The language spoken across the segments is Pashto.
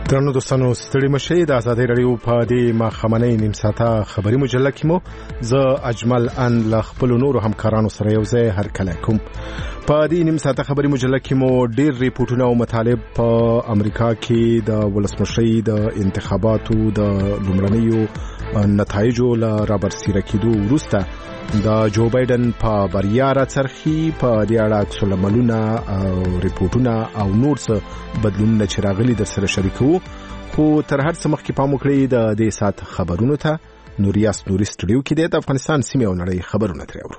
درنو دوستانو ستړي مشي د ازادي رادیو په دې ماخمنۍ نیم ساعته خبري مجله کې مو زه اجمل ان ل خپل نور همکارانو سره یو ځای هر کله کوم په دې نیم ساعته خبري مجله کې مو ډېر ریپورتونه او مطالب په امریکا کې د ولسمشرۍ د انتخاباتو د لومړنیو نتایجو ل رابرسیره کېدو وروسته د جو بایدن په بریا راڅرخي په دې اړه عکس العملونه او ریپورتونه او نور څه بدلونونه چې راغلي در سره شریکو خو تر هر څه مخکې پام وکړئ د دې سات خبرونو ته نوریاس نوري سټډیو کې د افغانستان سیمه او نړۍ خبرونه ترې اورو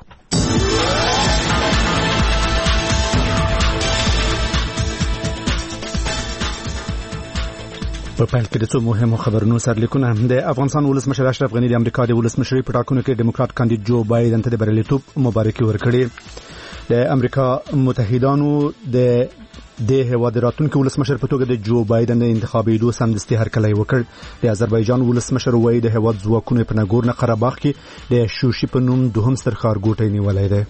په پیل کې د څو مهمو خبرونو سرلیکونه د افغانستان ولسمشر اشرف غنی د امریکا د ولسمشرۍ په ټاکنو کې ډیموکرات کاندید جو بایدن ته د بریالیتوب مبارکي ورکړې د امریکا متحدانو د هیواد راتلونکي ولسمشر په توګه د جو بایدن د انتخابېدو سمدستي هرکلی وکړ د آذربایجان ولسمشر وایي د هیواد ځواکونو په ناګورنو قرهباغ کې د شوشي په نوم دوهم ستر ښارګوټی نیولی دی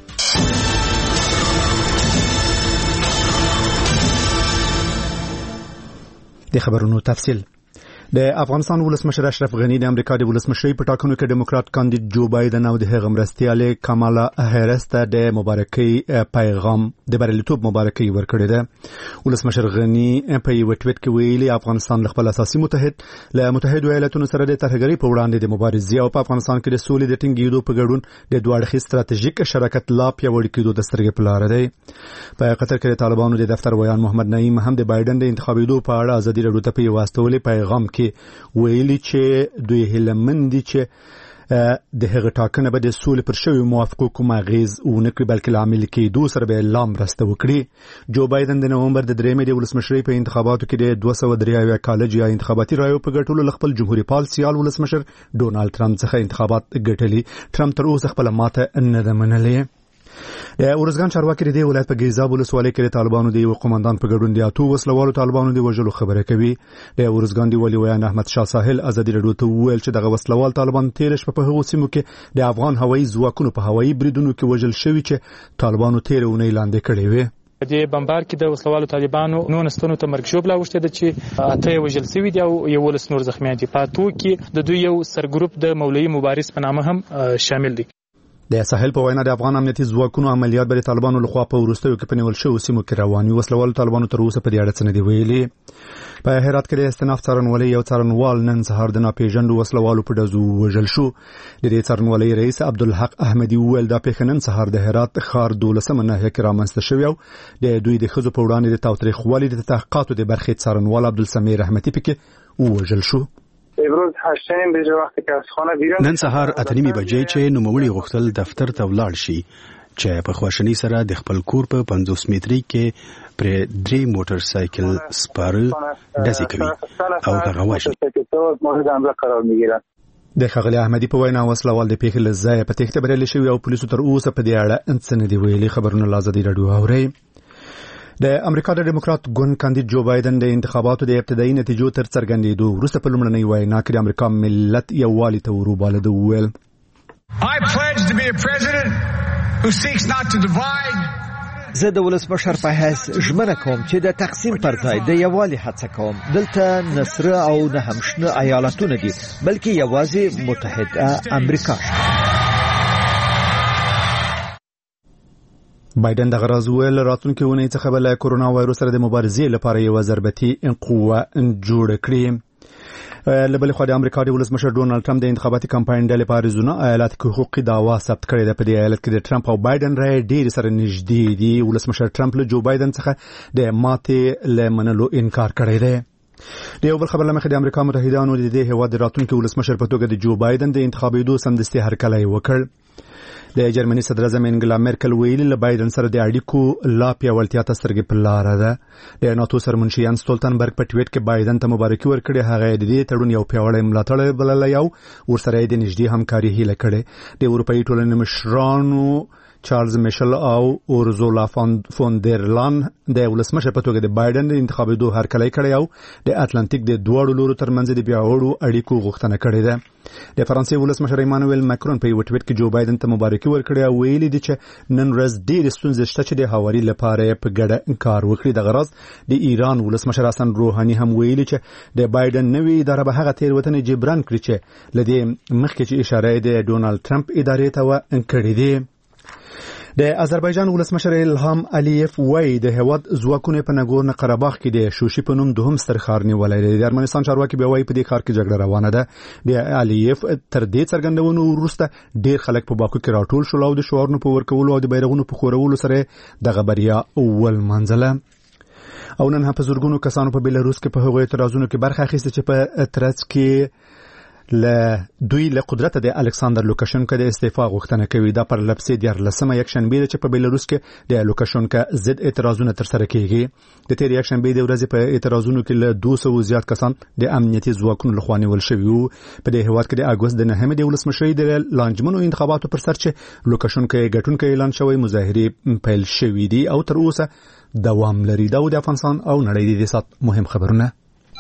د خبرونو تفصیل د افغانستان ولسمشر اشرف غنی د امریکا د ولسمشرۍ په ټاکنو کې ډیموکرات کاندید جو بایدن او د هغه مرستیالې کامالا هریس ته د مبارکۍ پیغام د بریالیتوب مبارکۍ ورکړې ده ولسمشر غنی په یو ټویټ کې ویلي افغانستان خپل اساسي متحد له متحده ایالاتونو سره د ترهګرۍ په وړاندې د مبارزې او په افغانستان کې د سولې د ټینګېدو په ګډون د دوه اړخیز ستراتیژیک شراکت لا پیاوړي کېدو د سترګې په لاره دی په قطر کې د طالبانو د دفتر ویان محمد نعیم هم د بایدن د انتخابېدو په اړه ازادي راډیو ته په واستولې پیغام کې ویلي چې دوی هیلمن دي چې د هغه ټاکنه به د سولې پر شوی موافقو کوم اغیز ونکړي بلکې لامل کېدو سره به اعلان راسته وکړي جو بایدن د نومبر د 3 د ولسمشرۍ په انتخاباتو کې د 203 کالج یا انتخاباتي رایو په ګټلو خپل جمهوریت پال سیال ولسمشر ډونالد ټرمپ څخه انتخابات ګټلي ټرمپ تر اوسه خپل ماته نه ده منلې د اورزګان چارواکي د ولایت په ګیزاب ولسوالۍ کې طالبانو د یو قومندان په ګډون د اتو وسلوالو طالبانو د وژلو خبره کوي د اورزګان دی ولی ویان احمد شاه ساحل ازادي راډیو ته ویل چې دغه وسلوال طالبان تیر شپه په هغو سیمو کې د افغان هوایي ځواکونو په هوایي بریدونو کې وژل شوی چې طالبانو تیر ونې لاندې کړې وي د بمبار کې د وسلوالو طالبانو نو نستونو ته مرګ شوب لا وشته د چې اته وژل شوی دی او یو ولس نور زخمیان دي پاتو کې د دوی یو سرګروپ د مولوی مبارز په نامه هم شامل دي د ساحل په وینا د افغان امنیتي ځواکونو عملیات بر طالبانو لخوا په وروستیو کې په نیول شوی سیمو کې رواني وسلوال طالبانو تر اوسه په دې اړه څه نه دی ویلي په هرات کې د استناف څارنوالۍ یو څارنوال نن سهار د ناپېژاندو وسلوالو په ډزو وژل شو د دې څارنوالۍ رئیس عبدالحق احمدي ویل دا پیښه نن سهار د هرات ښار 12 ناحیه کې رامنځته شوې او د دوی د ښځو په وړاندې د تاوتریخوالي د تحقیقاتو د برخې څارنوال عبدالسمیر رحمتي پکې وژل شو نن سهار 8:30 بجې چې نوموړي غوښتل دفتر ته ولاړ شي چې په خواشنۍ سره د خپل کور په 50 متري کې پر 3 موټر سایکل سپاره داسې کوي او هغه واښي د ښاغلي احمدي په وینا وسلوال د پیښې له ځایه په تېښته بریالي شوي او پولیسو تر اوسه په دې اړه څه نه دي ویلي خبرونه له ازادي راډیو اورئ د امریکا د ډیموکرات ګوند کاندید جو بایدن د انتخاباتو د ابتدایي نتیجو تر څرګندېدو وروسته په لومړنۍ وینا کې د امریکا ملت یووالي ته وروباله ده وویل زه د ولسمشر په حیث ژمنه کوم چې د تقسیم پر ځای د یووالي هڅه کوم دلته نصره او نه هم شنه ایالتونه دي بلکې یوازې متحده امریکا بایدن د غراز ویل راتلونکي ونې څخه بل کورونا وایروس سره د مبارزې لپاره یو ضربتي قوه جوړ کړي لبل خو د امریکا د ولسمشر ډونالد ټرمپ د انتخاباتي کمپاین د اریزونا ایالت کې حقوقي دعوا ثبت کړې ده په دې ایالت کې د ټرمپ او بایدن رای ډېر سره نږدې دي ولسمشر ټرمپ له جو بایدن څخه د ماتې لمنلو انکار کړی دی د یو بل خبر لمخې د امریکا متحدانو د دې هیواد راتلونکي ولسمشر په توګه د جو بایدن د انتخابېدو سمدستي هرکلی وکړ د جرمني صدر اعظم انګلا مرکل ویلي له بایدن سره د اړیکو لا پیاوړتیا ته سترګې په لاره ده د ناتو سرمنشي یانس سټولټنبرګ په ټویټ کې بایدن ته مبارکي ورکړې هغه د دې تړون یو پیاوړی ملاتړ بللی او ورسره د نږدې همکاري هیله کړې د اروپאי ټولنې مشرانو چارلز میشل او اورزولا فون در لان د ولسمشر په توګه د بایدن د انتخابېدو هرکلی کړی او د اتلانتیک د دواړو لورو ترمنځ د پیاوړو اړیکو غوښتنه کړې ده. د فرانسې ولسمشر ایمانوئل ماکرون په یو ټویټ کې جو بایدن ته مبارکي ورکړې او ویلي دي چې نن ورځ ډېرې ستونزې شته چې د هواري لپاره په ګډه کار وکړي. دغه راز د ایران ولسمشر حسن روحاني هم ویلي چې د بایدن نوې اداره به هغه تېروتنې جبران کړي چې له دې مخکې چې اشاره د ډونالد ټرمپ ادارې ته کړې دي. د آذربایجان ولسمشر الهام الیف وایي د هیواد ځواکونه په نګورنو قرهباغ کې د شوشي په نوم دوهم ستر ښار نیولی دی. د ارمنستان چارواکي بیا وایي په دې ښار کې جګړه روانه ده. د الیف تر دې څرګندونو وروسته ډېر خلک په باکو کې راټول شول او د شعارونو په ورکولو او د بیرغونو په خورولو سره دغه بریا ولمانځله. او نن هم په زرګونو کسانو په بیلاروس کې په هغو اعتراضونو کې برخه اخیسته چې په ترڅ کې دوی له قدرت د الکساندر لوکاشنکو د استعفا غوښتنه کوي. دا پر لپسې 14 یکشنبه چې په بیلاروس کې د لوکاشنکو ضد اعتراضونه ترسره کیږي. د تیر یکشنبه د ورځې په اعتراضونو کې له 200 زیات کسان د امنیتي ځواکونو لخوا نیول شوي وو. په دې هیواد کې د اګوست د 9 د ولسمشرۍ د لانجمنو انتخاباتو پر سر چې لوکاشنکو ګټونکو اعلان شوی مظاهرې پیل شوې دي او تر اوسه دوام لري. دا د افغانستان او نړۍ د سات مهم خبرونه.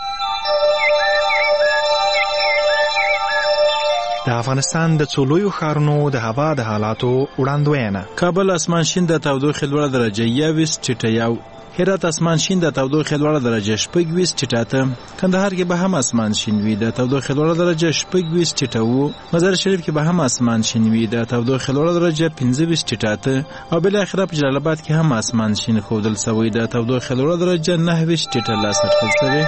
د افغانستان د څولویو ښارونو د هوا د حالاتو وړاندوینه. کابل اسمان شین د تودوخې لوړه درجه 21 ټیټه 1. هرات اسمان شین د تودوخې لوړه درجه 26 ټیټه 8. کندهار کې به هم اسمان شین وي د تودوخې لوړه درجه 26 ټیټه 2. مزار شریف کې به هم اسمان شین وي د تودوخې لوړه درجه 25 ټیټه 8. او بل اخر په جلال آباد کې هم اسمان شین ښودل شوی د تودوخې لوړه درجه 9 ټیټه 10 اټکل شوی.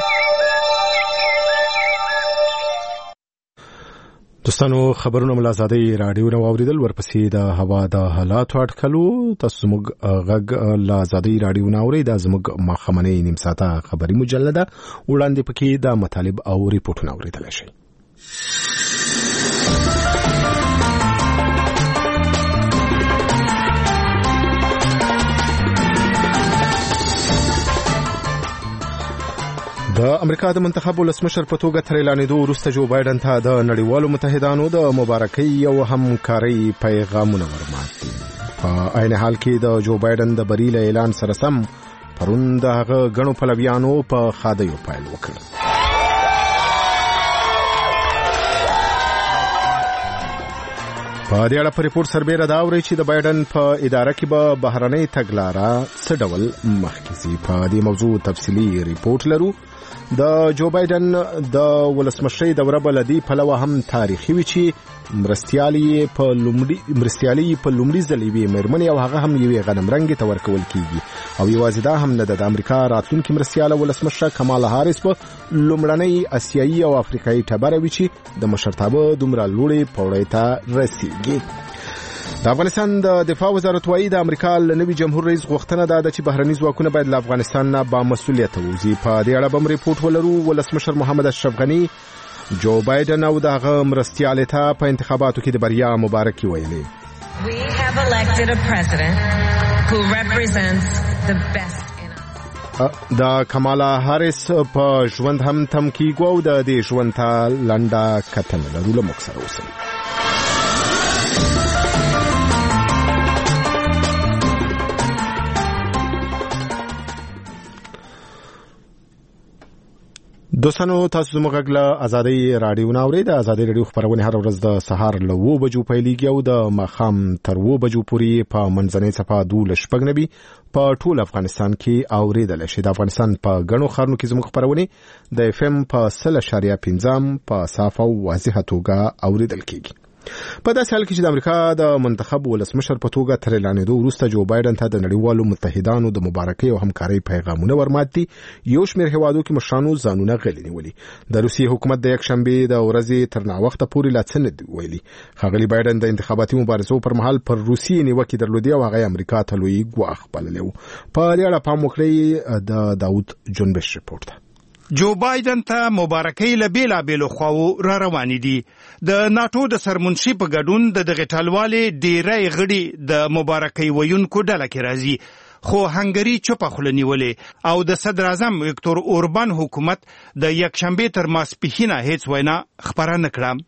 دوستانو خبرونه مل آزادۍ رادیو نو اوریدل ورپسې د هوا د حالاتو اټکلو تاسو موږ غږ ل آزادۍ رادیو نو اورید زموږ مخمنې نیم ساعته خبري مجلده وړاندې پکې د مطالب او ریپورتونه اوریدل شي. د امریکا د منتخب ولسمشر په توګه تر اعلانېدو وروسته جو بایدن ته د نړیوالو متحدانو د مبارکۍ او همکارۍ پیغامونه ورمات دي. په عین حال کې د جو بایدن د بری له اعلان سره سم پرون د هغه غنو پلویانو په خادیو پیل وکړ. په دې اړه په ریپورت سربېره دا اوري چې د بایدن په اداره کې به بهرنۍ تګلاره څه ډول مخکې ځي. په دې موضوع تفصیلي ریپورت لرو. د جو بایدن د ولسمشرۍ دوره بلدي پلوه هم تاریخي وي چې مرستیالي په لومړي ځل یوې مېرمنې او هغه هم یوې غنمرنګې ته ورکول کیږي. او یوازې دا هم نه ده، د امریکا راتلونکي مرستیاله ولسمشره کمالا هاریس په لومړنۍ اسیایي او افریقایي ټبره وي چې د مشرتابه دومره لوړې پوړۍ ته رسیږي. د افغانستان د دفاع وزارت وايي د امریکا له نوي جمهور رئیس غوښتنه ده چې بهرني ځواکونه باید له افغانستان نه با مسؤلیت ووځي. په دې اړه به ریپورت ولرو. ولسمشر محمد اشرف غني جو بایدن او دغه مرستیال ته په انتخاباتو کې د بریا مبارکي ویلي. We have elected a president who represents the best. د کمالا هاریس په ژوند هم تمکیږو او د دې ژوند ته لنډه کتنه لرو. له موږ سره اوسئ. دوستانو تاسو زموږ غږ له آزادۍ رادیو نه اورئ. د آزادۍ رادیو خبرونه هر ورځ د سهار له 9 بجو پیلېږي او د ماښام تر 9 بجو پورې په منځنۍ صفحه 12 په ټول افغانستان کې اوریدل شي. د افغانستان په غنو خارونو کې زموږ خبرونه د FM په 0.5 په صافه او واضحه توګه اوریدل کیږي. په داسې حال کې چې د امریکا د منتخب ولسمشر په توګه تر اعلانېدو وروسته جو بایدن ته د نړیوالو متحدانو د مبارکۍ او همکارۍ پیغامونه ورمات دي. یو شمېر هیوادو کې مشرانو ځانونه غلي نیولي. د روسیې حکومت د یکشنبې د ورځې تر ناوخته پورې لا څه نه دي ویلي. ښاغلي بایدن د انتخاباتي مبارزو پر مهال پر روسیې نیوکې درلودې او هغه امریکا ته لوی ګواښ بللی و. په دې اړه پام وکړئ د داود جنبش ریپورت. جو بایدن ته مبارکۍ له بیلابېلو خواو را روانې دي. د ناټو د سرمنشي په ګډون د دغه ټلوالې ډېری غړي د مبارکۍ ویونکو ډله کې راځي، خو هنګري چوپه خوله نیولې او د صدر اعظم ویکتور اوربان حکومت د یکشنبې تر ماسپښینه هیڅ وینا خپره نه کړه.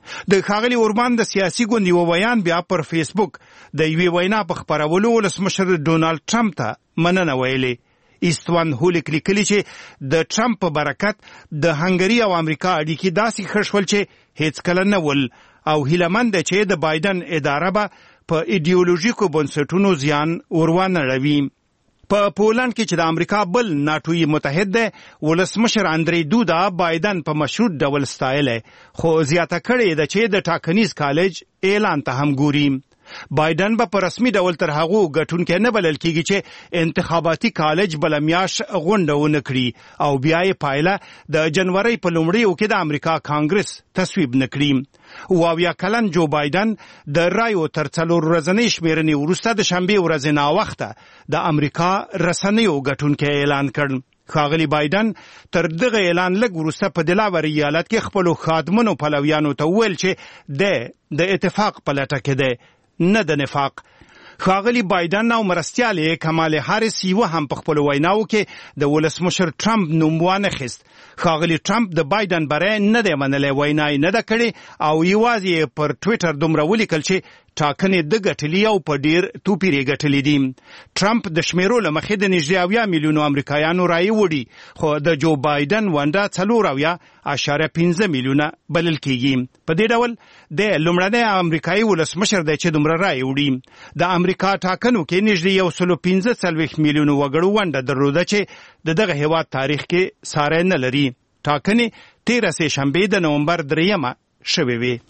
د ښاغلي اوربان د سیاسي ګوند یو بیان بیا پر فیسبوک د یوې وینا په خپرولو ولسمشر ډونالډ ټرمپ ته مننه ویلې. ایستوان هولیک لیکلي چې د ټرمپ په برکت د هنګري او امریکا اړیکې داسې ښه شول چې هیڅ کله نه ول او هیلهمند ده چې د بایدن اداره به په ایډیولوژیکو بنسټونو زیان ورونه رړوي. په پولند کې چې د امریکا بل ناټوي متحد دی ولسمشر اندری دودا بایدن په مشروط ډول ستایلی خو زیاته کړې ده چې د ټاکنیز کالج اعلان ته هم ګوري. بایدن به په رسمي ډول تر هغو ګټونکی نه بلل کېږي چې انتخاباتي کالج بله میاشت غونډه ونه کړي او بیا یې پایله د جنورۍ په لومړیو کې د امریکا کانګرس تصویب نه کړي. 72 کلن جو بایدن د رایو تر 4 ورځنۍ شمیرنې وروسته د شنبې ورځې ناوخته د امریکا رسنیو ګټونکی اعلان کړ. ښاغلي بایدن تر دغه اعلان لږ وروسته په دلاور ایالت کې خپلو خادمانو پلویانو ته وویل چې د اتفاق په لټه کې دی نه د نفاق. ښاغلي بایدن او مرستیالې کمال هاریس یو هم په خپلو ویناو کې د ولسمشر ټرمپ نوم وانخیست. ښاغلي ټرمپ د بایدن بری نه دی منلی، وینا یې نه ده کړې او یوازې پر ټویټر دومره ولیکل چې ټاکنې د ګټلي او په ډیر توپیر یې ګټلي دي. ټرمپ د شمیرو له مخې د 90 میلیونو امریکایانو رایې وړي خو د جو بایدن ونډه 4.5 میلیونه بلل کېږي. په دې ډول د لومړنی امریکایي ولسمشر دی چې دومره رایې وړي. د امریکا ټاکنو کې نږدې 145 میلیونو وګړو ونډه درلوده چې د دغه هیواد تاریخ کې ساری نه لري. ټاکنې 13 شنبې د نومبر 3 شوې وې.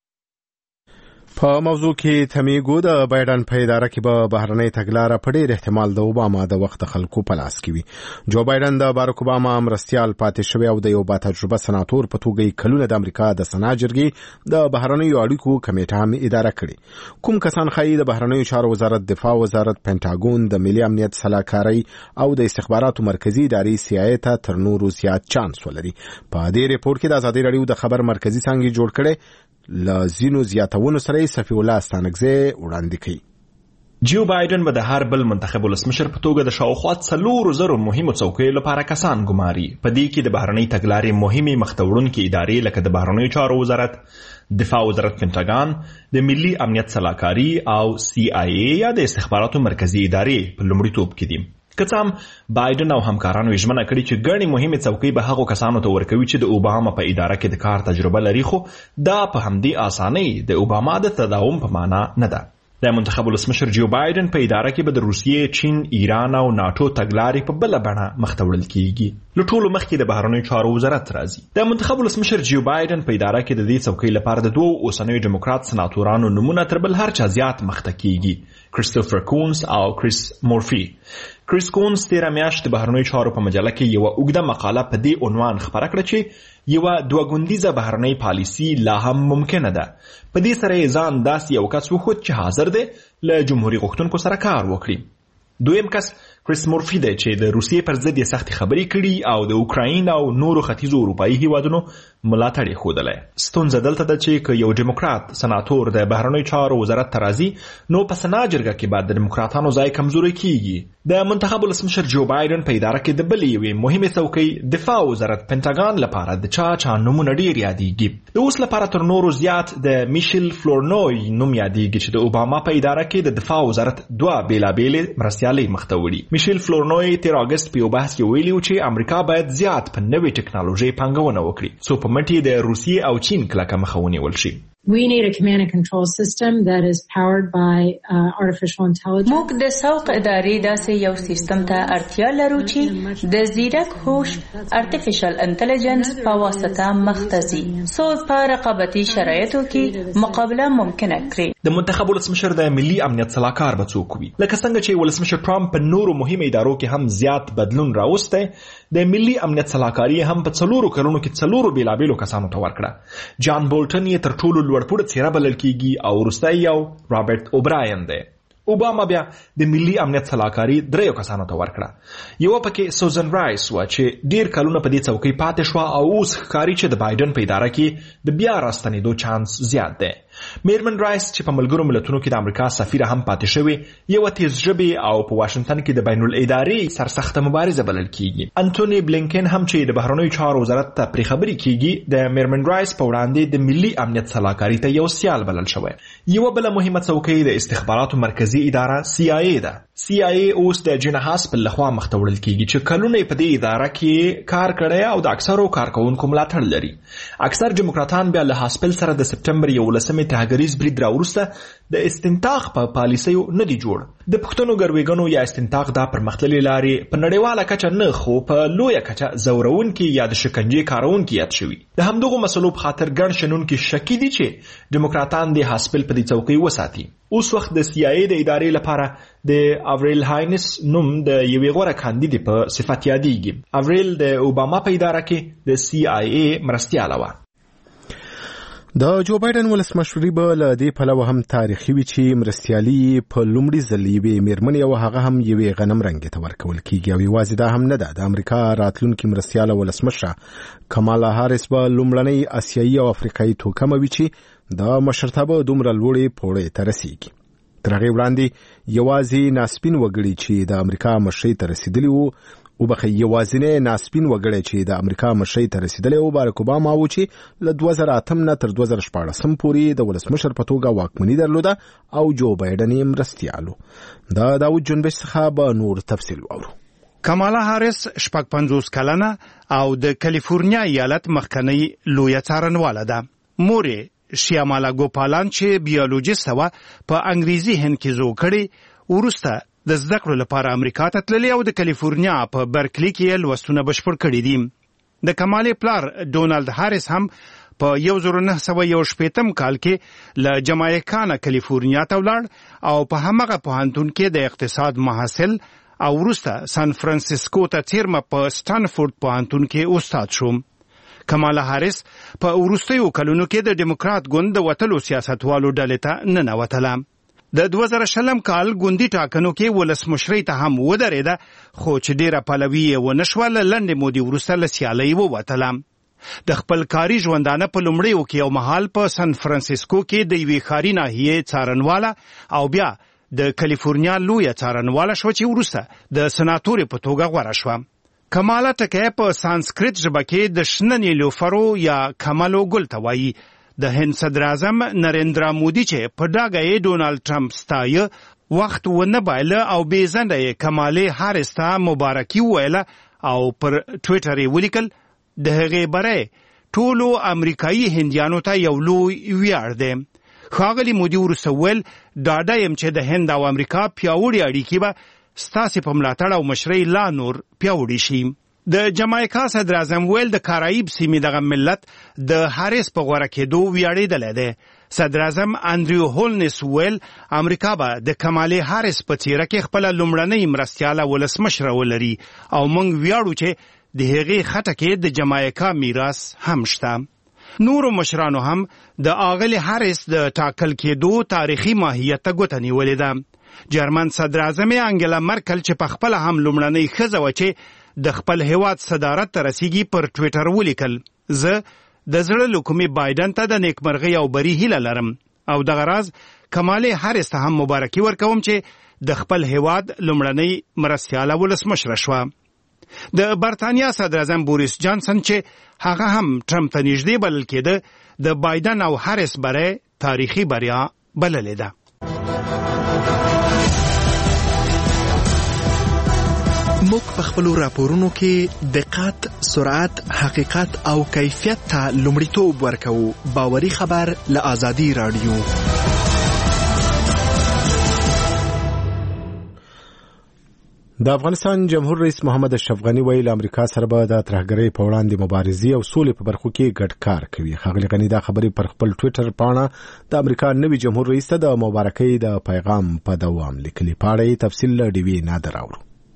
په موضوع کې تمیګو د بایدن په اداره کې به بهرنۍ تګلاره په ډېر احتمال د اوباما د وخت خلکو په لاس کې وي. جو بایدن د باراک اوباما مرستیال پاتې شوی او د یو با تجربه سناتور په توګه کلونه د امریکا د سنا جرګې د بهرنیو اړیکو کمیټه هم اداره کړې. کوم کسان ښایي د بهرنیو چارو وزارت، دفاع وزارت، پینټاګون، د ملي امنیت سلاکاري او د استخباراتو مرکزی ادارې CIA ته تر نورو زیات چانس ولري. په دې ریپورت کې د ازادي رادیو د خبر مرکزی څنګه جوړ کړي لازینو زیاتونو سره صفی الله ستانګزه وړاندې کړي. جو بایدن به د هر بل منتخب ولسمشر په توګه د شاوخوا 4,000 مهمو څوکیو لپاره کسان ګماري. په دې کې د بهرنۍ تګلارې مهمې مخته وړونکې ادارې لکه د بهرنیو چارو وزارت، دفاع وزارت، پینټاګان، د ملي امنیت سلاکاري او CIA یا د استخباراتو مرکزی ادارې په لومړیتوب کې دي. که څه هم بایدن او همکارانو یې ژمنه کړې چې ګڼې مهمې څوکۍ به هغو کسانو ته ورکوي چې د اوباما په اداره کې د کار تجربه لري، خو دا په همدې اسانۍ د اوباما د تداوم په معنا نه ده. د منتخب ولسمشر جو بایدن په اداره کې به د روسیې، چین، ایران او ناټو تګلارې په بله بڼه مخته وړل کیږي. له ټولو مخکې د بهرنیو چارو وزارت راځي. د منتخب ولسمشر جو بایدن په اداره کې د دې څوکۍ لپاره د 2 اوسنیو ډیموکرات سناتورانو نومونه تر بل هر چا زیات مخته کیږي، کریستوفر کونز او کریس مورفي. کریس کونز 13 میاشت د بهرنیو چارو په مجله کې یو اوږده مقاله په دې عنوان خپره کړه چې یو دوه ګوندیزه بهرنۍ پالیسي لا هم ممکنه ده. په دې سره یې ځان داسې یو کس وښود چې حاضر دی له جمهوریت غوښتونکو سره کار وکړي. دویم کس کریس مورفي دی چې د روسیې پر ضد یې سختې خبرې کړي او د اوکراین او نورو ختیځو اروپایي هیوادونو ملاتړ یې ښودلی. ستونزه دلته ده چې که یو ډیموکرات سناتور د بهرنیو چارو وزارت ته راځي نو په سنا جرګه کې به د ډیموکراتانو ځای کمزوری کیږي. د منتخب ولسمشر جو بایدن په اداره کې د بلې یوې مهمې څوکۍ دفاع وزارت پینټاګان لپاره د چا نومونه ډېر یادېږي. د اوس لپاره تر نورو زیات د میشیل فلورنوی نوم یادېږي چې د اوباما په اداره کې د دفاع وزارت 2 بېلابېلې مرستیالۍ مخته وړي. میشیل فلورنوی تیر اگست په یو بحث کې ویلي و چې امریکا باید زیات په نوې ټکنالوژي پانګونه وکړي څو په مټ یې د روسیې او چین کلکه مخه ونیول شي. We need a command and control system that is powered by artificial intelligence. موږ د سوق ادارې داسې یو سیستم ته اړتیا لرو چې د زیرک هوش artificial intelligence په واسطه مختزي څو په رقابتي شرایطو کې مقابله ممکنه کړي. د منتخب ولسمشر د ملي امنیت سلاکار به څوک وي؟ لکه څنګه چې ولسمشر ټرمپ په نورو مهمو ادارو کې هم زیات بدلون راوستی، د ملي امنیت سلاکاري هم په 4 کلونو کې 4 بیلابیلو کسانو ته ورکړه. جان بولټن یې تر ټولو لوړپوړه څیره بلل کیږي او وروستی یو رابرټ اوبراین دی. اوباما بیا د ملي امنیت سلاکاري 3 کسانو ته ورکړه. یو پکې سوزن رایس و چې ډیر کلونه په دې څوکۍ پاتې شو او اوس ښکاري چې د بایدن په اداره کې د بیا راستنېدو چانس زیات دی. میرمن رایس چې په ملګرو ملتونو کې د امریکا سفیر هم پاتې شوې یو تیزژبې او په واشنگټن کې د بین الاداري سرسخته مبارزه بلل کیږي. انټونی بلینکن هم چې د بهرنیو چارو وزارت ته پرې خبرې کیږي د میرمن رایس په وړاندې د ملي امنیت صلاحکاري ته یو سیال بلل شوی. یو بل مهمه څوکۍ د استخباراتو مرکزی اداره CIA ده. CIA اوس د جین هاسپل لخوا مخته وړل کیږي چې کلونه په دې اداره کې کار کړی او د اکثرو کارکونکو ملاتړ لري. اکثر دیموکراتان بیا له هاسپل سره د سپټمبر 11 تهګریز برید راوروسته د استنتاق په پالیسیو نه دی جوړ. د پښتنو ګرویګنو یا استنتاق دا پرمختللې لارې په نړیواله کچه نه خو په لویه کچه زورونکي یا د شکنجې کارونکي یاد شوي. د همدغو مسلو په خاطر ګڼ شنونکي شکی دي چې دیموکراتان د هاسپل په دې څوکۍ وساتي. اوس وخت د CIA د ادارې لپاره د اوريل هاینس نوم د یوې غوره کاندید په صفت یادېږي. اوريل د اوباما په اداره کې د CIA مرستیاله وه. د جو بایدن ولسمشري به له دې پلوه هم تاریخي وي چې مرستیالي په لومړي ځل یوې میرمنې او هغه هم یوې غنم رنګې ته ورکول کیږي. او یوازې دا هم نه ده، د امریکا راتلونکي مرستیاله ولسمشره کمالا هاریس به لومړنۍ آسیایي او افریقایي توکمه وي چې د مشرتابه دومره لوړې پوړۍ ته رسیږي. تر هغې وړاندې یوازې ناسپین وګړي چې د امریکا مشرۍ ته رسیدلي وو یوازینی ناسپین وګړی چې د امریکا مشرۍ ته رسیدلی و باراک اوباما و چې له 2008 نه تر 2014 پورې د ولسمشر په توګه واکمني درلوده او جو بایدن یې مرستیال و. د داود جنبش څخه به نور تفصیل واورو. کمالا هاریس 55 کلنه او د کالیفورنیا ایالت مخکنی لویه څارنواله ده. مور شیامالا ګوپالان چې بیولوژیست وه په انګریزي هند کې زوړ کړي وروسته د زده کړو لپاره امریکا ته تللی او د کالیفورنیا په برکلی کې لوستونه بشپړ کړي دي. د کمالې پلار ډونالد هاریس هم په 1961 کال کې له جمایکا نه کالیفورنیا ته ولاړ او په همغه پوهنتون کې د اقتصاد محصل او وروسته سان فرانسیسکو ته څیرمه په سټانفورد پوهنتون کې استاد شو. کمالا هاریس په وروستیو کلونو کې د ډیموکرات ګوند د وتلو سیاستوالو ډلې ته ننوتله. د 2020 کال ګوندي ټاکنو کې ولسمشرۍ ته هم ودرېده خو چې ډیره پلوي یې ونه شوله لنډې مودې وروسته له سیالۍ ووتله. د خپل کاري ژوندانه په لومړیو کې یو مهال په سان فرانسیسکو کې د یوې ښاري ناحیې څارنواله او بیا د کالیفورنیا لویه څارنواله شوه چې وروسته د سناتورې په توګه غوره شوه. کمالا ټکی په سانسکریت ژبه کې د شنه نیلوفرو یا کملو ګل ته وایي. د هند صدر اعظم نریندرا مودي چې په ډاګه یې ډونالد ټرمپ ستایه وخت ونه بایله او بې ځنډه یې کمالې هاریس ته مبارکي وویله او پر ټویټر یې ولیکل د هغې بری ټولو امریکایي هندیانو ته یو لوی ویاړ دی. ښاغلي مودي وروسته وویل ډاډه یم چې د هند او امریکا پیاوړې اړیکې به ستاسې په ملاتړ او مشرۍ لا نور پیاوړې شي. د جمایکا صدر اعظم ویل د کارایب سیمې دغه ملت د هاریس په غوره کېدو ویاړېدلی دی. صدر اعظم انډریو هولنس ویل امریکا به د کمالې هاریس په څیره کې خپله لومړنۍ مرستیاله ولسمشره ولري او موږ ویاړو چې د هغې خټه کې د جمایکا میراث هم شته. نورو مشرانو هم د آغلې هاریس د ټاکل کېدو تاریخي ماهیت ته ګوته نیولې ده. جرمن صدر اعظم انګلا مرکل چې په خپله هم لومړنۍ ښځه وه چې د خپل هیواد صدارت ته رسیږي پر ټویټر ولیکل زه د زړه له کومې بایدن ته د نیکمرغۍ او بري هیله لرم او دغه راز کمالې هاریس ته هم مبارکي ورکوم چې د خپل هیواد لومړنۍ مرستیاله ولسمشره شوه. د برتانیا صدر اعظم بوریس جانسن چې هغه هم ټرمپ ته نږدې بلل کېده د بایدن او هاریس بری تاریخي بریا بللې ده. موږ په خپلو راپورونو کې دقت، سرعت، حقیقت او کیفیت ته لومړیتوب ورکوو. باوري خبر له آزادي رادیو. د افغانستان جمهور رئیس محمد اشرف غنی ویل امریکا سره به د ترهګرۍ په وړاندې مبارزې او سولې په برخو کې ګډ کار کوي. ښاغلي غنی دا خبرې پر خپل ټویټر پاڼه د امریکا نوي جمهور رئیس ته د مبارکۍ د پیغام په دوام لیکلي. پاڼه یې تفصیل له ډیوي نادر اورو.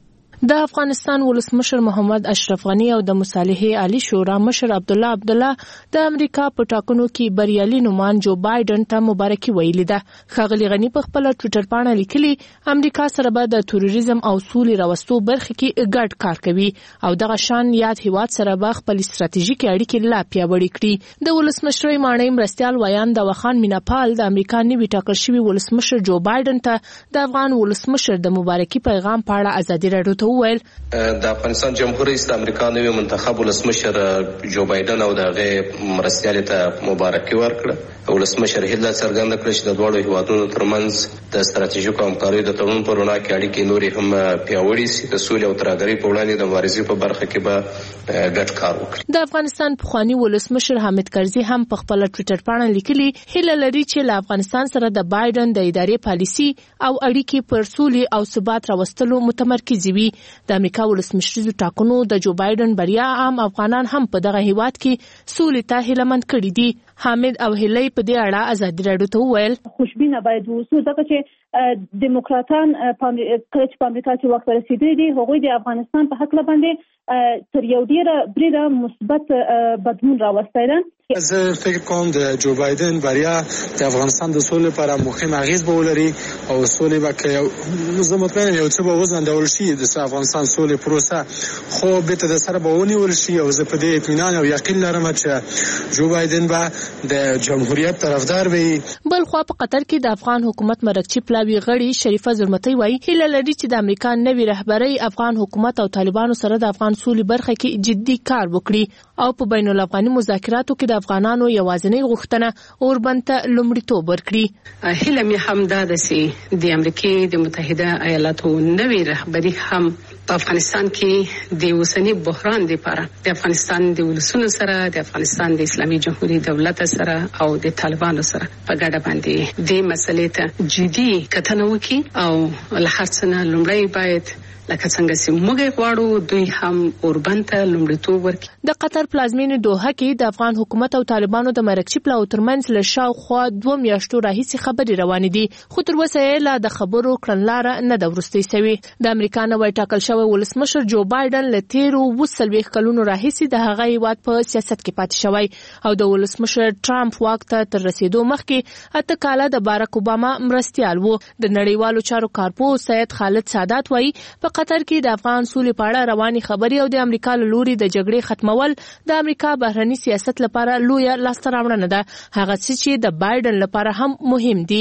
د افغانستان ولسمشر محمد اشرف غنی او د مصالحې عالی شورا مشر عبدالله عبدالله د امریکا په ټاکنو کې بریالي نومان جو بایدن ته مبارکي ویلي ده. ښاغلي غنی په خپل ټوئیټر باندې لیکلي امریکا سره به د تروریزم او سولې راوستو برخه کې ګډ کار کوي او دغه شان یاد هیواد سره به خپل ستراتیژیکي اړیکې لا پیاوړې کړي. د ولسمشر مانای مرستيال ویان د وخان میناپال د امریکا نوي ټاکل شوی ولسمشر جو بایدن ته د افغان ولسمشر د مبارکي پیغام په اړه ازادي راډیو ته وویل د افغانستان جمهور رئیس د امریکا نوی منتخب ولسمشر جو بایدن او دغه مرستيال ته مبارکي ورکړه. ولسمشر هیله څرګنده کړه چې د دوه هیوادونو ترمنځ د ستراتیژیکو همکارۍ د تړون په رڼا کې اړیکې نورې هم پیاوړې شي. د سولې او ترهګرۍ په وړاندې د مبارزې په برخه کې به ګډ کار وکړي. د افغانستان پخوانی ولسمشر حامد کرزي هم په خپل ټوئیټر باندې لیکلي هیله لري چې له افغانستان سره د بایدن د ادارې پالیسي او اړیکې پر سولې او ثبات راوستلو متمرکز وي. د امریکا ولسمشریزو ټاکنو د جو بایدن بریا عام افغانان هم په دغه هیواد کې سولې ته هیلمند کړي دي. حامد او هیلې په دې اړه ازادي راډیو ته وویل خوشبینه باید ووسو ځکه چې دیموکراتان په امریکا کې وخت رسیدلی دي هغوی د افغانستان په حق باندې تر یو ډیره بریده مثبت بدلون راوستي دي. زه فکر کوم د جو بایدن بریا د افغانستان د سولې لپاره مهم اغیز به ولري او سولې به کې زه مطمئن یم چې به وزندول شي د افغانستان سولې پروسه خو به تر سره به ونیول شي او زه په دې اطمینان او یقین لرم چې جو بایدن به د جمهوریت طرفدار وي. بل خو په قطر کې د افغان حکومت مرکزی پلاوی غړي شریفه زلمتي وایي هیله لري چې د امریکا نوي رهبري افغان حکومت او طالبانو سره د افغان سولې برخه کې جدي کار وکړي او په بین الافغاني مذاکراتو کې د افغانانو یوازینی غوښتنه اوربند ته لومړیتوب ورکړي. هیله مې هم دا ده چې د امریکا د متحده ایالاتو نوي رهبري هم په افغانستان کې د اوسنی بحران لپاره د افغانستان د ولسونو سره د افغانستان د اسلامي جمهوریت دولت سره او د طالبانو سره په ګډه باندې د مسلې ته جدي کتنه وکړي او له هر څه نه لومړی باید لکه څنګه چې موږ غواړو دوی هم اوربند ته لومړیتوب ورکړي. د قطر پلازمینې دوحه کې د افغان حکومت او طالبانو د مرکزی پلاو ترمنځ له شاوخوا 2 میاشتو راهیسې خبرې روانې دي خو تر اوسه یې لا د خبرو کړنلاره نه ده وروستۍ شوې. د امریکا نوی ټاکل شوی ولسمشر جو بایدن له تیرو 20 کلونو راهیسې د هغه هیواد په سیاست کې پاتې شوی او د ولسمشر ټرمپ واک ته تر رسیدو مخکې 8 کاله د باراک اوباما مرستيال وو. د نړیوالو چارو کارپوه سید خالد سادات وایي په قطر کې د افغان سولې په اړه رواني خبري او د امریکا له لوري د جګړې ختمول د امریکا بهرني سیاست لپاره لوی لاسته راوړنه ده هغه چې د بایدن لپاره هم مهم دي.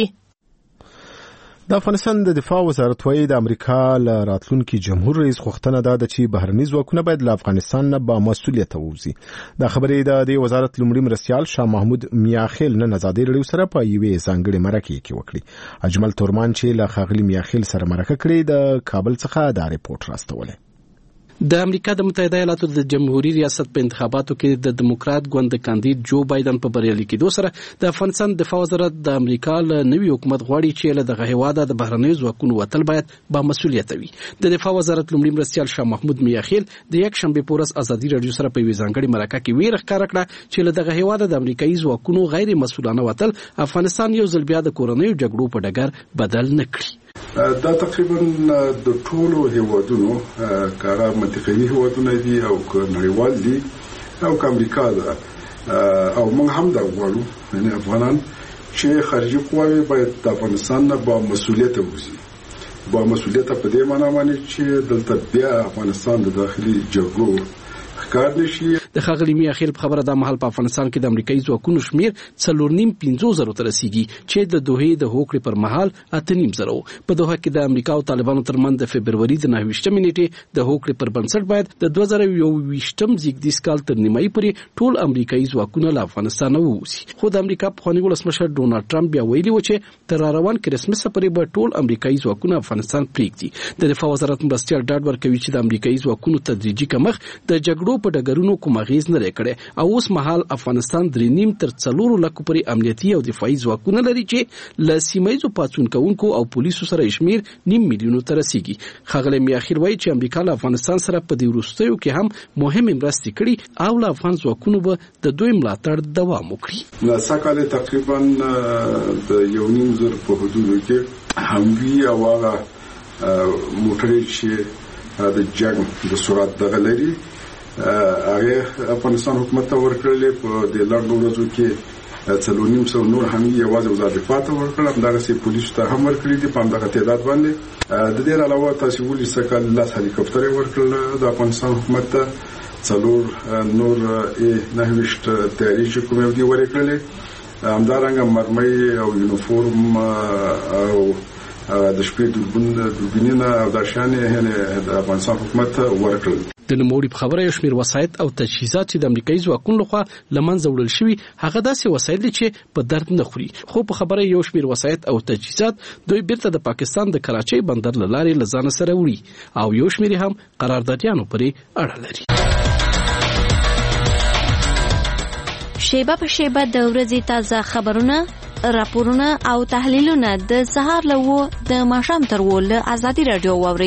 د افغانستان د دفاع وزارت وايي د امریکا له راتلونکي جمهور رئیس غوښتنه ده چې بهرني ځواکونه باید له افغانستان نه با مسؤلیت ووځي. د خبرې د وزارت لومړي مرستيال شاه محمود میاخیل نن ازادي راډیو سره په یوې ځانګړې مرکه کې وکړي. اجمل تورمان چې له خاغلی میاخیل سره مرکه کړې د کابل څخه دا ریپورت راستوله. د امریکا د متحده ایالاتو د جمهوریت ریاست په انتخاباتو کې د دیموکرات ګوند کاندید جو بایدن په بریالي کېدو سره د افغانستان دفاع وزارت د امریکا له نوي حکومت غواړي چې له دغه هیواده د بهرنیو ځواکونو وتل باید با مسؤلیت وي. د دفاع وزارت لومړي مرستيال شاه محمود میاخیل د یک شنبه پورس ازادي راډیو سره په وی ځانګړي مرکه کې ویره ښکاره کړه چې له دغه هیواده د امریکایي ځواکونو غیر مسؤلانه وتل افغانستان یو ځل بیا د کورنیو جګړو په ډګر بدل نه کړي. دا تقریبا د ټولو هیوادونو کارا منطقي هیوادونه دي او نړیوال دي او امریکا ده او موږ هم دا غواړو یعنی افغانان چې خارجي قواوی باید د افغانستان نه با مسؤلیت ووځي. با مسؤلیت په دې معنی باندې چې دلته بیا افغانستان د داخلي جګړو ښکار نشي. د خاغلی میاخیل په خبره د محل په افغانستان کې د امریکایي ځواکونو شمیر 4.5 ته رسیدي چې د دوه د هوکړې پر مهال 8.5 په دوه کې د امریکا او طالبانو ترمنځ د فبرवरी د 9 نیټې د هوکړې پر بنسټ باید د 2021 زیږدیز کال تر نیمایي پورې ټول امریکایي ځواکونه له افغانستان ووځي. خو د امریکا پخوانی ولسمشر ډونالد ټرمپ بیا ویلي و چې تر روان کرسمس پورې به ټول امریکایي ځواکونه افغانستان پریږدي. د دفاع وزارت مرستيال ډاډ ورکوي چې د امریکایي ځواکونو تدریجي کمښت د جګړو په ډګرونو کوم اغیز نه کړي او اوس مهال افغانستان 3.5 تر 4 لک پورې امنیتي او دفاعي ځواکونه لري چې له سیمایي پاتون کوونکو او پولیسو سره شمیر 9 میلیونو ته رسیدي. خغلی میاخیر وایي چې امریکا له افغانستان سره په دې وروستیو کې هم مهمه مرستې کړي او له افغان ځواکونو به د دوی ملاتړ دوام وکړي. ناساکاله تقریبا د 1.5 په حدودو کې هموی او هغه موټرې چې د جنگ د سرعت دغه لري هغه افغانستان حکومت ته ورکړل په د لړ ورځو کې 3.5 نور هم یوازې وزارت دفاع ته ورکړل همدغه سي پولیسو ته هم ورکړي دي په همدغه تعداد باندې د دې علاوه تاسو ولې سکه لاس هلیکاپټر ورکړل د افغانستان حکومت ته 4 نور نهويشت تیاری چې کوم دی ورکړل همدارنګه مرمۍ او یونیفورم او د شپې دوربینونه او د شانې د افغانستان حکومت ورکړل. د نوموړي په خبره یو شمېر وسایط او تجهیزات چې د امریکایي ځواکونو لخوا لمنځه وړل شوي هغه داسې وسایل دي چې په درد نه خوري، خو په خبره یو شمېر وسایط او تجهیزات دوی بیرته د پاکستان د کراچۍ بندر له لارې له ځانه سره وړي او یو شمېر هم قراردادیانو پرې اړه لري. شیبه په شیبه د ورځې تازه خبرونه، راپورونه او تحلیلونه د سهار له 9 د ماښام تر 10 له ازادي رادیو واوري.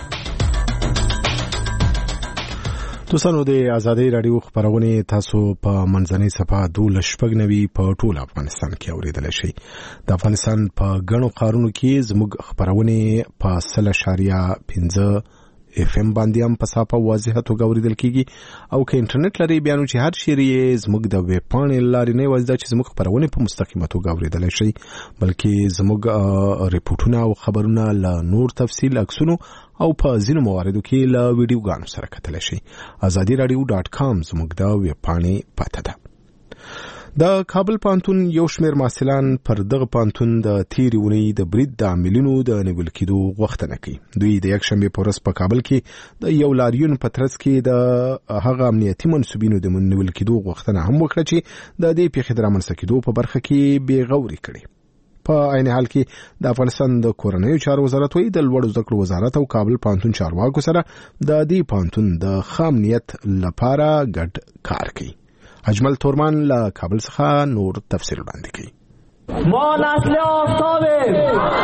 دوستانو د ازادي رادیو خبرونه تاسو په منځنۍ صفحه 290 په ټول افغانستان کې اوریدل شي. د افغانستان په غنو قارونو کې زموږ خبرونه په 0.5 FM باندې هم په صافه واضحه توګه اوریدل کیږي او که انټرنیټ لري بیا نو چې هر شری زموږ د ویب پاڼې لارې نه وځي چې زموږ خبرونه په مستقیمه توګه اوریدل شي بلکې زموږ ریپورتونه او خبرونه له نور تفصیل عکسونو او په ځینو مواردو کې له ویډیوګانو سره کتل شي. azadiradio.com زموږ د ویب پاڼې پته ده. د کابل پانتون یو شمېر محصلان پر دغه پانتون د تیرې اونۍ د برید د عاملینو د نیول کېدو غوښتنه کوي. دوی د یکشنبې په ورځ په کابل کې د یو لاریون په ترڅ کې د هغه امنیتي منسوبینو د نیول کېدو غوښتنه هم وکړه چې د دې پیښې د رامنځته کېدو په برخه کې بې غوري کړي. په عین حال کې د افغانستان د کورنیو چارو وزارت وایي د لوړو زده کړو وزارت او کابل پانتون چارواکو سره د دې پانتون د خام نیت لپاره ګډ کار کوي. اجمل تورمان له کابل څخه نور تفصیل وړاندې کوي. ما نسل آفتابیم،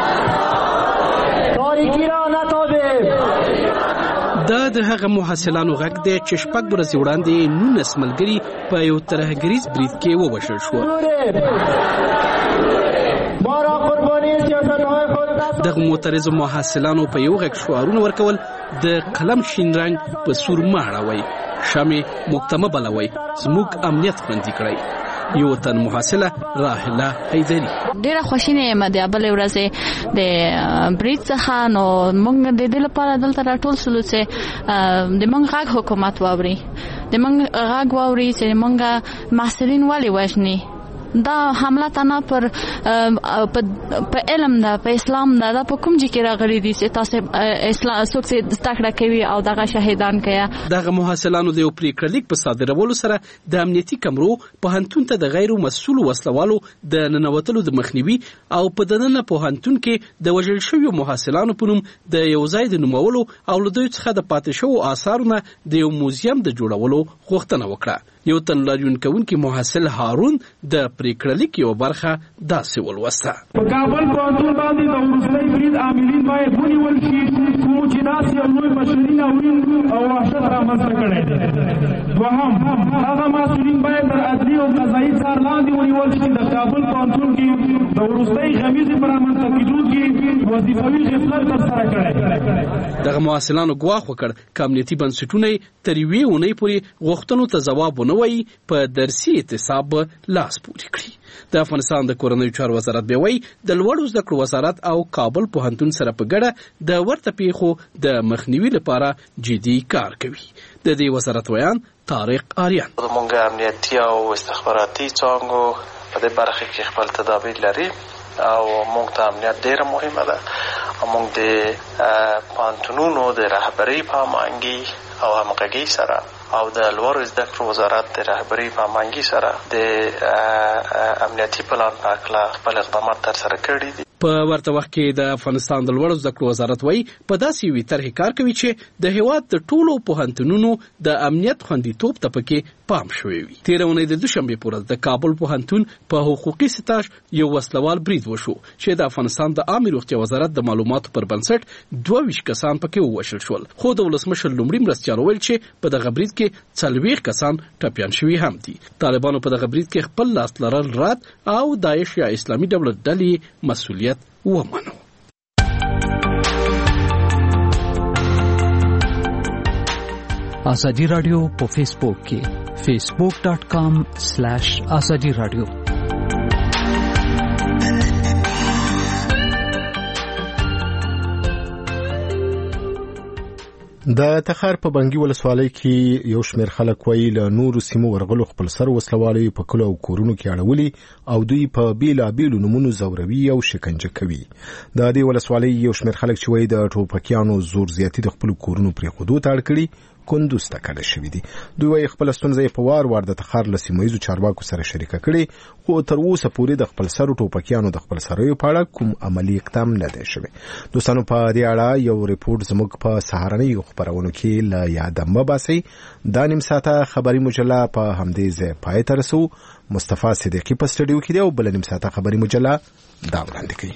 تاریکی را نتابیم. دا د هغه محصلانو غږ دی چې شپږ ورځې وړاندې 19 ملګري په یو ترهګریز برید کې ووژل شول. دغه معترضو محصلانو په یو غږ شعارونه ورکول د قلم شین رنګ په سور ماړوي، شمع مکتمه بلوي، زموږ امنیت خوندي کړئ. یو تن محصله راهله حیدری ډیره خوشینه یم د بل ورځې د برید څخه نو موږ د دې لپاره دلته راټول شولو چې د موږ غږ حکومت واوري، د موږ غږ واوري چې موږ محصلین ولې وژني. دا حمله تنه پر په علم ده، په اسلام ده، دا په کوم ځای کې راغلي دي چې تاسو اسلام څوک چې زده کوي او دغه شهیدان کوي. دغه محصلانو د یو پریکړه لیک په صادرولو سره د امنیتي کمرو په هنتون ته د غیر مسؤل وسلوالو د ننوتلو د مخنیوي او په دننه په هنتون کې د وژل شویو محصلانو په نوم د یو ځای د نومولو او له دوی څخه د پاتې شوو آثارونه د یو موزیم د جوړولو غوښتنه وکړه. یو تن لاریون کوونکی محصل هارون د پریکړه لیک یو برخه داسې ولوسته. په کابل پوهنتون باندې د وروستي برید عاملین باید ونیول شي کوم چې داسې یو لوی مشري ناورین او وحشت رامنځته کړی دی. دوهم هغه مسؤلین باید تر عدلي او قضایي څار لاندې ونیول شي. د کابل پوهنتون کې د وروستي غمیزې په رامنځته کېدو کې وظیفوي غفلت ترسره کړی. دغه محصلانو ګواښ وکړ چې امنیتي بنسټونه تر یوې اونۍ پورې غوښتنو ته ځواب ونه وایي په درسي اعتصاب لاس پورې کړي. د افغانستان د کورنیو چارو وزارت به وایي د لوړو زده کړو وزارت او کابل پوهنتون سره په ګډه د ورته پیښو د مخنیوي لپاره جدي کار کوي. د دې وزارت ویان طارق آریان موږ امنیتي او استخباراتي څانګو په دې برخه کې خپل تدابیر لري او موږ ته امنیت ډیره مهمه ده. موږ د پوهنتونونو د رهبرۍ په هماهنګۍ او همغږۍ سره او د لوړو زده کړو وزارت د رهبرۍ په هماهنګۍ سره د امنیتي پلان په اړه خپل اقدامات ترسره کړي دي. په ورته وخت کې د افغانستان د لوړو زده کړو وزارت وایي په داسې یوې طرحې کار کوي چې د هېواد د ټولو پوهنتونونو د امنیت خوندیتوب ته پکې پام شوی وي. تېره اونۍ د دوشنبې په ورځ د کابل پوهنتون په حقوقي ستاژ یو وسلوال برید وشو چې د افغانستان د عامه روغتیا وزارت د معلوماتو پر بنسټ 22 کسان پکې ووژل شول، خو د ولسمشر لومړي مرستیال ویل چې په دغه برید کې 40 کسان ټپیان شوي هم دي. طالبانو په دغه برید کې خپل لاس لرل رد او داعش یا اسلامي دولت ډلې مسؤلیت ومنو. ازادي رادیو په فیسبوک کې facebook.com/azadi radio. د تخار په بنګي ولسوالۍ کې یو شمېر خلک وایي له نورو سیمو ورغلو خپل سر وسلوالي په کلو او کورونو کې اړولي او دوی په بیلابیلو نمونو زوروي او شکنجه کوي. د دې ولسوالۍ یو شمېر خلک چې وایي د ټوپکیانو زور زیاتی د خپل کورونو پرېښودو ته اړ کړي کندوز ته کډه شوي دي. دوی وایي خپل ستونزې په وار د تخار له سیمهییزو چارواکو سره شریکه کړي خو تر اوسه پورې د خپل سرو ټوپکیانو د خپل سرویو په اړه کوم عملي اقدام نه دی شوی. دوستانو په دې اړه یو ریپورت زموږ په سهارنیو خبرونو کې له یاده مه باسئ. دا نیم ساعته خبري مجله په همدې ځای پای ته رسو. مصطفی صدیقي په سټډیو کې دی او بل نیم ساعته خبري مجله دا وړاندې کوي.